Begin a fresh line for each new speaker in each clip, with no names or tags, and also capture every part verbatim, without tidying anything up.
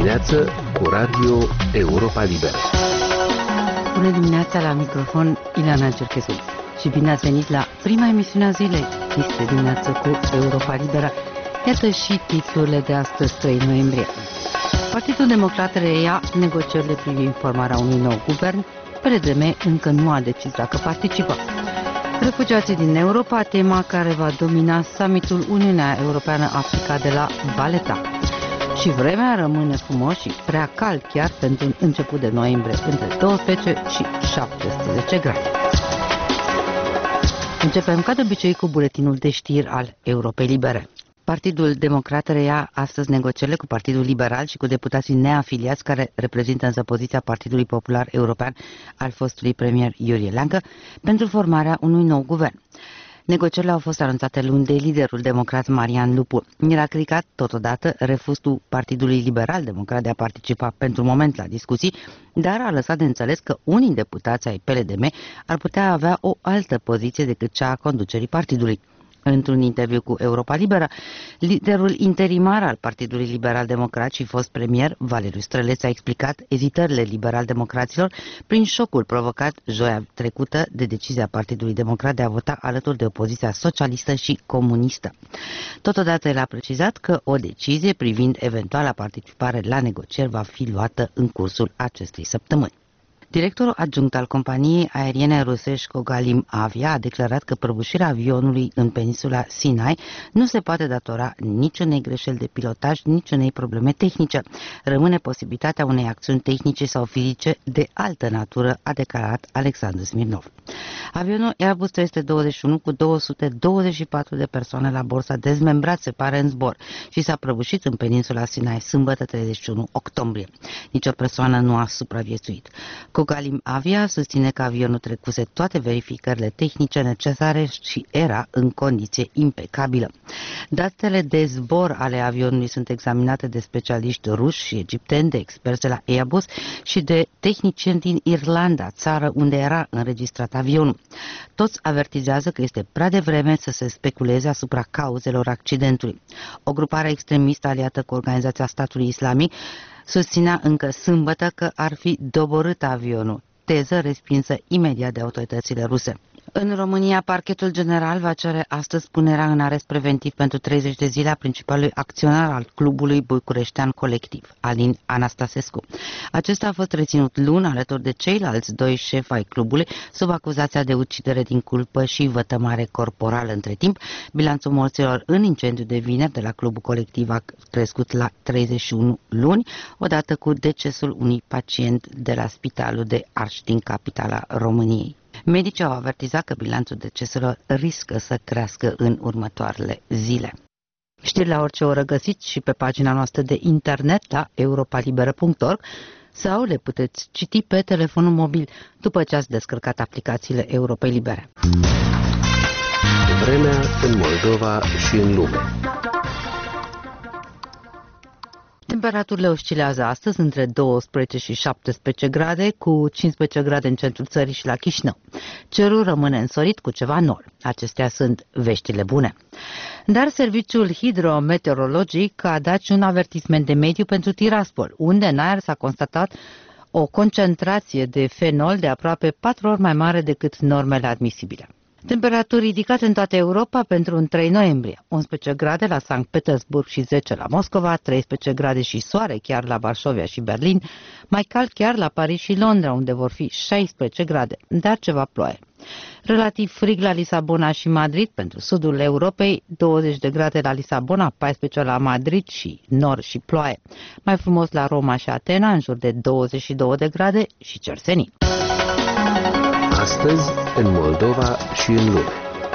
dimineață cu Radio Europa Liberă.
Bună dimineața, la microfon Ileana Cerchesu și bine ați venit la prima emisiune a zilei, Este dimineață cu Europa Liberă. Iată și titlurile de astăzi, trei noiembrie. Partidul Democrat reia negocierile privind formarea unui nou guvern. P D M încă nu a decis dacă participă. Refugiații din Europa, tema care va domina summitul Uniunea Europeană-Africa de la Valletta. Și vremea rămâne frumos și prea cald chiar pentru un început de noiembrie, între douăsprezece și șaptesprezece grade. Începem ca de obicei cu buletinul de știri al Europei Libere. Partidul Democrat reia astăzi negocierile cu Partidul Liberal și cu deputații neafiliați care reprezintă însă poziția Partidului Popular European al fostului premier Iurie Leancă pentru formarea unui nou guvern. Negocierile au fost anunțate luni de liderul democrat Marian Lupu. El a criticat totodată refuzul Partidului Liberal Democrat de a participa pentru moment la discuții, dar a lăsat de înțeles că unii deputați ai P L D M ar putea avea o altă poziție decât cea a conducerii partidului. Într-un interviu cu Europa Liberă, liderul interimar al Partidului Liberal Democrat și fost premier, Valeriu Străleț, a explicat ezitările liberal-democraților prin șocul provocat joia trecută de decizia Partidului Democrat de a vota alături de opoziția socialistă și comunistă. Totodată el a precizat că o decizie privind eventuala participare la negocieri va fi luată în cursul acestei săptămâni. Directorul adjunct al companiei aeriene rusești Kogalim Avia a declarat că prăbușirea avionului în peninsula Sinai nu se poate datora niciunei greșeli de pilotaj, niciunei probleme tehnice. Rămâne posibilitatea unei acțiuni tehnice sau fizice de altă natură, a declarat Alexandru Smirnov. Avionul Airbus trei sute douăzeci și unu cu două sute douăzeci și patru de persoane la bord s-a dezmembrat, se pare, în zbor și s-a prăbușit în peninsula Sinai sâmbătă treizeci și unu octombrie. Nici o persoană nu a supraviețuit. Kogalim Avia susține că avionul trecuse toate verificările tehnice necesare și era în condiție impecabilă. Datele de zbor ale avionului sunt examinate de specialiști ruși și egipteni, de experți de la Airbus și de tehnicieni din Irlanda, țară unde era înregistrat avionul. Toți avertizează că este prea devreme să se speculeze asupra cauzelor accidentului. O grupare extremistă aliată cu Organizația Statului Islamic susținea încă sâmbătă că ar fi doborât avionul, teză respinsă imediat de autoritățile ruse. În România, Parchetul General va cere astăzi punerea în arest preventiv pentru treizeci de zile a principalului acționar al clubului bucureștean Colectiv, Alin Anastasescu. Acesta a fost reținut luni alături de ceilalți doi șefi ai clubului sub acuzația de ucidere din culpă și vătămare corporală. Între timp, bilanțul morților în incendiu de vineri de la clubul Colectiv a crescut la treizeci și unu luni, odată cu decesul unui pacient de la Spitalul de Arș din capitala României. Medicii au avertizat că bilanțul deceselor riscă să crească în următoarele zile. Știri la orice oră găsiți și pe pagina noastră de internet la europa liberă punct org sau le puteți citi pe telefonul mobil după ce ați descărcat aplicațiile Europei Libere.
Vremea în Moldova și în lume.
Temperaturile oscilează astăzi între douăsprezece și șaptesprezece grade, cu cincisprezece grade în centrul țării și la Chișinău. Cerul rămâne însorit cu ceva nor. Acestea sunt veștile bune. Dar serviciul hidrometeorologic a dat și un avertisment de mediu pentru Tiraspol, unde în aer s-a constatat o concentrație de fenol de aproape patru ori mai mare decât normele admisibile. Temperaturi ridicate în toată Europa pentru un trei noiembrie. unsprezece grade la Sankt Petersburg și zece la Moscova, treisprezece grade și soare chiar la Varșovia și Berlin, mai cald chiar la Paris și Londra, unde vor fi șaisprezece grade, dar ceva ploaie. Relativ frig la Lisabona și Madrid pentru sudul Europei, douăzeci de grade la Lisabona, paisprezece la Madrid și nor și ploaie. Mai frumos la Roma și Atena, în jur de douăzeci și două de grade și cer senin.
Astăzi, în Moldova și în lume.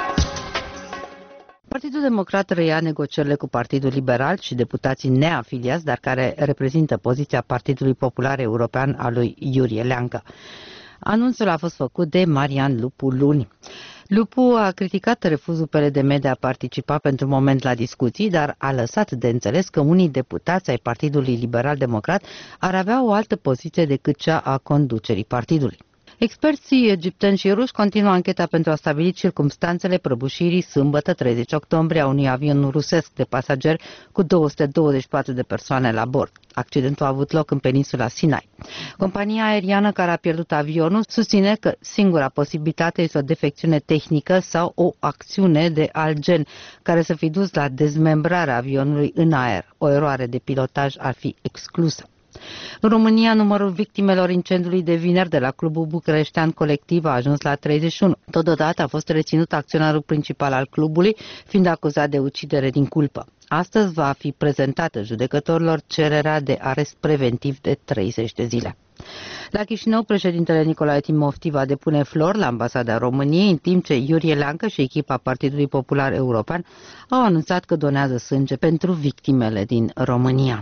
Partidul Democrat reia negocierile cu Partidul Liberal și deputații neafiliați, dar care reprezintă poziția Partidului Popular European al lui Iurie Leancă. Anunțul a fost făcut de Marian Lupu luni. Lupu a criticat refuzul P L D M de a participa pentru moment la discuții, dar a lăsat de înțeles că unii deputați ai Partidului Liberal Democrat ar avea o altă poziție decât cea a conducerii partidului. Experții egipteni și ruși continuă ancheta pentru a stabili circumstanțele prăbușirii sâmbătă treizeci octombrie a unui avion rusesc de pasageri cu două sute douăzeci și patru de persoane la bord. Accidentul a avut loc în peninsula Sinai. Compania aeriană care a pierdut avionul susține că singura posibilitate este o defecțiune tehnică sau o acțiune de alt gen care să fi dus la dezmembrarea avionului în aer. O eroare de pilotaj ar fi exclusă. În România, numărul victimelor incendiului de vineri de la Clubul Bucureștean Colectiv a ajuns la treizeci și unu. Totodată a fost reținut acționarul principal al clubului, fiind acuzat de ucidere din culpă. Astăzi va fi prezentată judecătorilor cererea de arest preventiv de treizeci de zile. La Chișinău, președintele Nicolae Timofti va depune flori la ambasada României, în timp ce Iurie Leancă și echipa Partidului Popular European au anunțat că donează sânge pentru victimele din România.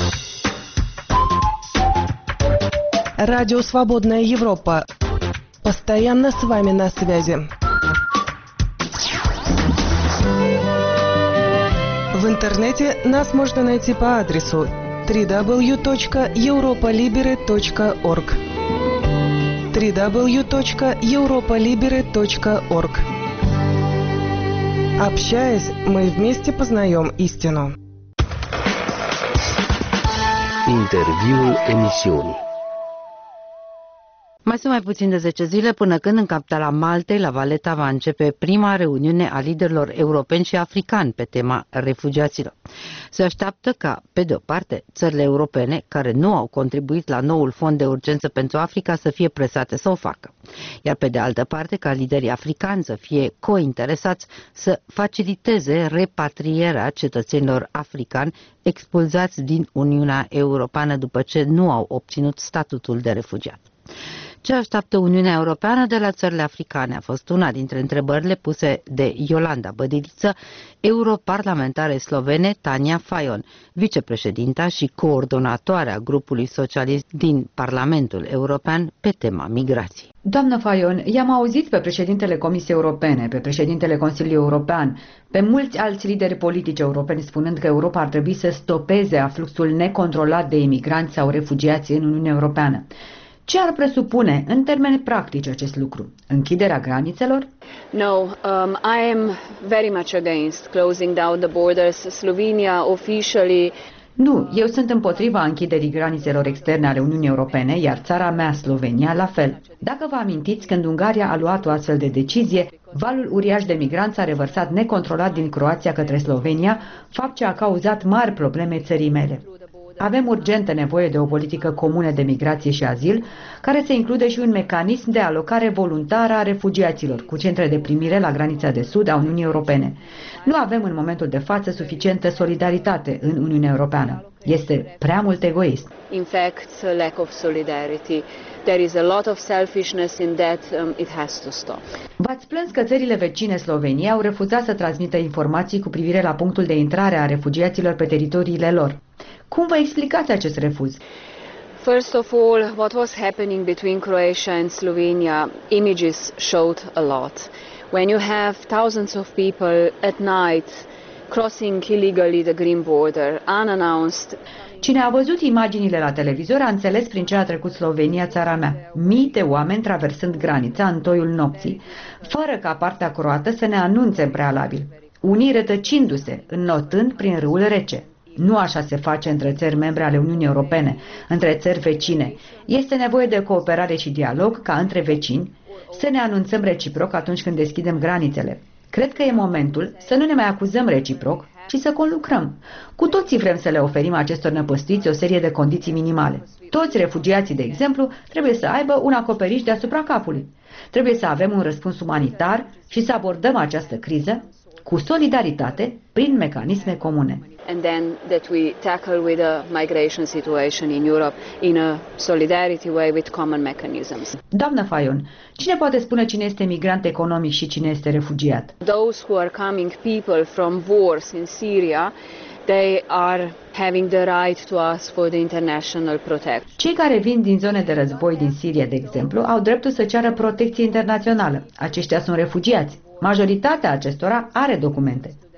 Радио «Свободная Европа». Постоянно с вами на связи. В интернете нас можно найти по адресу дабл ю дабл ю дабл ю точка европа либере точка орг дабл ю дабл ю дабл ю точка европа либере точка орг. Общаясь, мы вместе познаем истину.
Interviul emisiunii.
Mai sunt mai puțin de zece zile până când în capitala Maltei, la Valeta, va începe prima reuniune a liderilor europeni și africani pe tema refugiaților. Se așteaptă ca, pe de o parte, țările europene, care nu au contribuit la noul fond de urgență pentru Africa, să fie presate să o facă, iar pe de altă parte, ca liderii africani să fie cointeresați să faciliteze repatrierea cetățenilor africani expulzați din Uniunea Europeană după ce nu au obținut statutul de refugiat. Ce așteaptă Uniunea Europeană de la țările africane a fost una dintre întrebările puse de Iolanda Bădiliță, europarlamentare slovene Tanja Fajon, vicepreședinta și coordonatoarea grupului socialist din Parlamentul European pe tema migrației.
Doamnă Fajon, i-am auzit pe președintele Comisiei Europene, pe președintele Consiliului European, pe mulți alți lideri politici europeni spunând că Europa ar trebui să stopeze afluxul necontrolat de imigranți sau refugiați în Uniunea Europeană. Ce ar presupune, în termeni practici, acest lucru? Închiderea granițelor?
No, um, I am very much against closing down the borders. Slovenia officially...
Nu, eu sunt împotriva închiderii granițelor externe ale Uniunii Europene, iar țara mea, Slovenia, la fel. Dacă vă amintiți, când Ungaria a luat o astfel de decizie, valul uriaș de migranți a revărsat necontrolat din Croația către Slovenia, fapt ce a cauzat mari probleme țării mele. Avem urgentă nevoie de o politică comună de migrație și azil, care să include și un mecanism de alocare voluntară a refugiaților, cu centre de primire la granița de sud a Uniunii Europene. Nu avem în momentul de față suficientă solidaritate în Uniunea Europeană. Este prea mult egoist.
In fact, a lack of solidarity. There is a lot of selfishness in that. Um, it has to stop.
V-ați plâns că țările vecine Sloveniei au refuzat să transmită informații cu privire la punctul de intrare a refugiaților pe teritoriile lor. Cum vă explicați acest refuz?
First of all, what was happening between Croatia and Slovenia, images showed a lot. When you have thousands of people at night crossing illegally the green border, unannounced.
Cine a văzut imaginile la televizor a înțeles prin ce a trecut Slovenia, țara mea. Mii de oameni traversând granița în toiul nopții, fără ca partea croată să ne anunțe în prealabil. Unii rătăcindu-se, înnotând prin râul Rece. Nu așa se face între țări membre ale Uniunii Europene, între țări vecine. Este nevoie de cooperare și dialog ca între vecini, să ne anunțăm reciproc atunci când deschidem granițele. Cred că e momentul să nu ne mai acuzăm reciproc, ci să conlucrăm. Cu toții vrem să le oferim acestor năpăstuiți o serie de condiții minimale. Toți refugiații, de exemplu, trebuie să aibă un acoperiș deasupra capului. Trebuie să avem un răspuns umanitar și să abordăm această criză cu solidaritate prin mecanisme comune.
And then that we tackle with a migration situation in Europe in a solidarity way with common mechanisms.
Doamnă Fajon, cine poate spune cine este migrant economic și cine este refugiat?
Those who are coming people from wars in Syria, they are having the right to ask for the international protection.
Cei care vin din zone de război din Siria, de exemplu, au dreptul să ceară protecție internațională. Aceștia sunt refugiați. Majoritatea acestora are documente.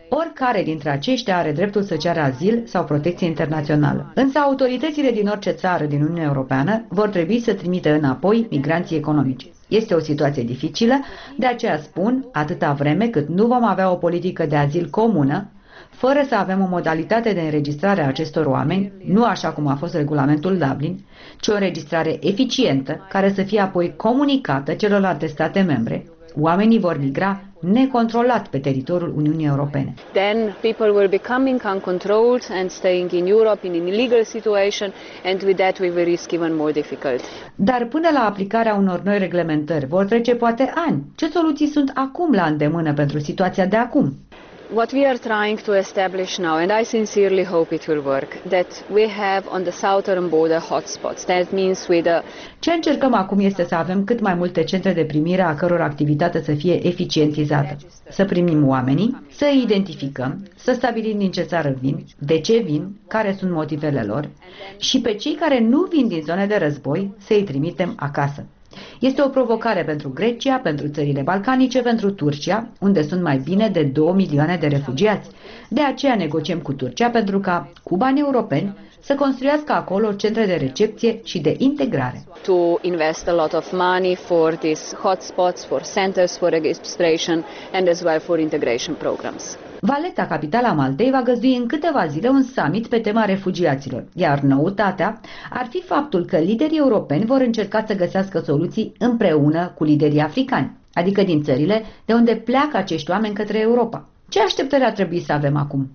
Oricare dintre aceștia are dreptul să ceară azil sau protecție internațională. Însă autoritățile din orice țară din Uniunea Europeană vor trebui să trimită înapoi migranții economici. Este o situație dificilă, de aceea spun, atâta vreme cât nu vom avea o politică de azil comună, fără să avem o modalitate de înregistrare a acestor oameni, nu așa cum a fost regulamentul Dublin, ci o înregistrare eficientă, care să fie apoi comunicată celorlalte state membre, oamenii vor migra necontrolat pe teritoriul Uniunii Europene.
Then people will be coming uncontrolled and staying in Europe in an illegal situation, and with that we will risk even more difficult.
Dar până la aplicarea unor noi reglementări vor trece poate ani. Ce soluții sunt acum la îndemână pentru situația de acum?
What we are trying to establish now, and I sincerely hope it will work, that we have on the southern border hotspots. That means with a...
Ce încercăm acum este să avem cât mai multe centre de primire a căror activitate să fie eficientizată. Să primim oamenii, să îi identificăm, să stabilim din ce țară vin, de ce vin, care sunt motivele lor și pe cei care nu vin din zone de război să îi trimitem acasă. Este o provocare pentru Grecia, pentru țările balcanice, pentru Turcia, unde sunt mai bine de două milioane de refugiați. De aceea negociem cu Turcia pentru ca, cu bani europeni, să construiască acolo centre de recepție și de integrare.
To invest a lot of money for these hotspots, for centers for registration and as well for integration programs.
Valeta, capitala Maltei, va găzdui în câteva zile un summit pe tema refugiaților, iar noutatea ar fi faptul că liderii europeni vor încerca să găsească soluții împreună cu liderii africani, adică din țările de unde pleacă acești oameni către Europa. Ce așteptări ar trebui să avem acum?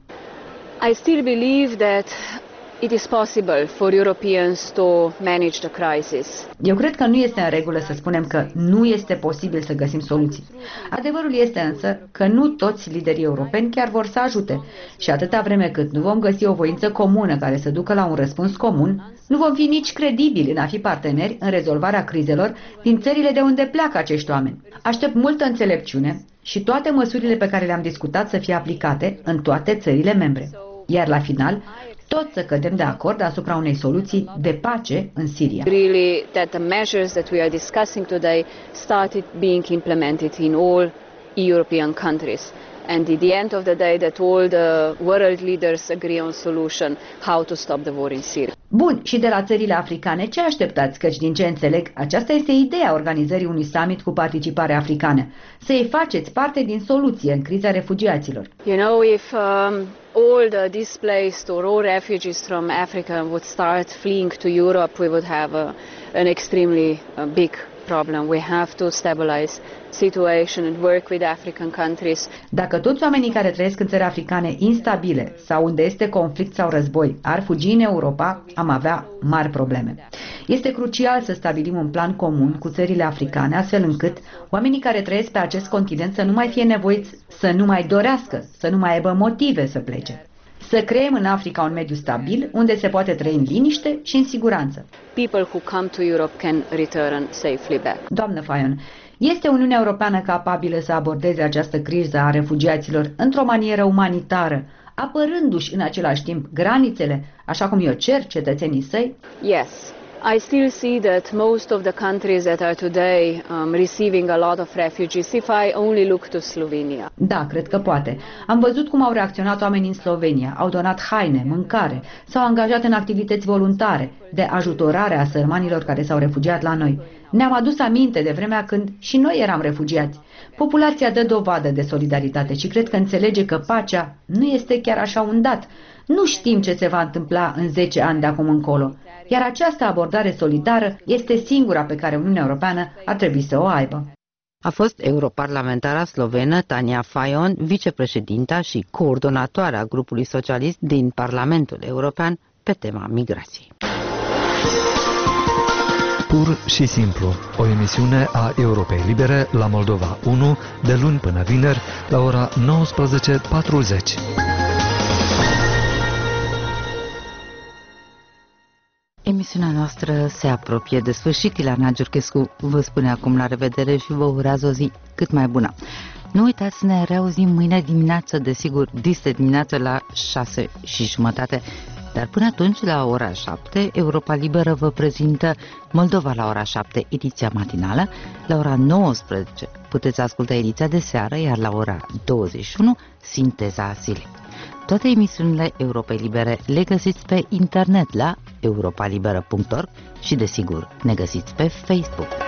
I still believe that it is possible for Europeans to manage the crisis.
Eu cred că nu este în regulă să spunem că nu este posibil să găsim soluții. Adevărul este însă că nu toți liderii europeni chiar vor să ajute și atâta vreme cât nu vom găsi o voință comună care să ducă la un răspuns comun, nu vom fi nici credibili în a fi parteneri în rezolvarea crizelor din țările de unde pleacă acești oameni. Aștept multă înțelepciune și toate măsurile pe care le-am discutat să fie aplicate în toate țările membre. Iar la final, tot să cădem de acord asupra unei soluții de pace în Siria.
Really that the measures that we are discussing today started being implemented in all European countries. And at the end of the day that all the world leaders agree on solution how to stop the war in Syria.
Bun, și de la țările africane ce așteptați? Căci din ce înțeleg, aceasta este ideea organizării unui summit cu participare africană. Să-i faceți parte din soluție în criza refugiaților.
You know, if um, all the displaced or all refugees from Africa would start fleeing to Europe, we would have a, an extremely uh, big problem. We have to stabilize situation and work with African countries.
Dacă toți oamenii care trăiesc în țări africane instabile sau unde este conflict sau război ar fugi în Europa, am avea mari probleme. Este crucial să stabilim un plan comun cu țările africane, astfel încât oamenii care trăiesc pe acest continent să nu mai fie nevoiți să nu mai dorească, să nu mai aibă motive să plece. Să creăm în Africa un mediu stabil, unde se poate trăi în liniște și în siguranță.
People who come to Europe can return safely back.
Doamnă Fajon, este Uniunea Europeană capabilă să abordeze această criză a refugiaților într-o manieră umanitară, apărându-și în același timp granițele, așa cum eu cer cetățenii săi?
Yes. I still see that most of the countries that are today um, receiving a lot of refugees, if I only look to Slovenia.
Da, cred că poate. Am văzut cum au reacționat oamenii în Slovenia, au donat haine, mâncare, s-au angajat în activități voluntare de ajutorare a sărmanilor care s-au refugiat la noi. Ne-am adus aminte de vremea când și noi eram refugiați. Populația dă dovadă de solidaritate și cred că înțelege că pacea nu este chiar așa un dat. Nu știm ce se va întâmpla în zece ani de acum încolo, iar această abordare solidară este singura pe care Uniunea Europeană ar trebui să o aibă.
A fost europarlamentara slovenă Tanja Fajon, vicepreședinta și coordonatoarea grupului socialist din Parlamentul European pe tema migrației.
Pur și simplu, o emisiune a Europei Libere la Moldova unu, de luni până vineri, la ora nouăsprezece patruzeci.
Emisiunea noastră se apropie de sfârșit. Ileana Giurchescu vă spune acum la revedere și vă urează o zi cât mai bună. Nu uitați să ne reauzim mâine dimineață, desigur, dis de dimineață la șase și jumătate. Dar până atunci, la ora șapte, Europa Liberă vă prezintă Moldova la ora șapte, ediția matinală. La ora nouăsprezece puteți asculta ediția de seară, iar la ora douăzeci și unu, sinteza zilei. Toate emisiunile Europei Libere le găsiți pe internet la europa liberă punct org și, desigur, ne găsiți pe Facebook.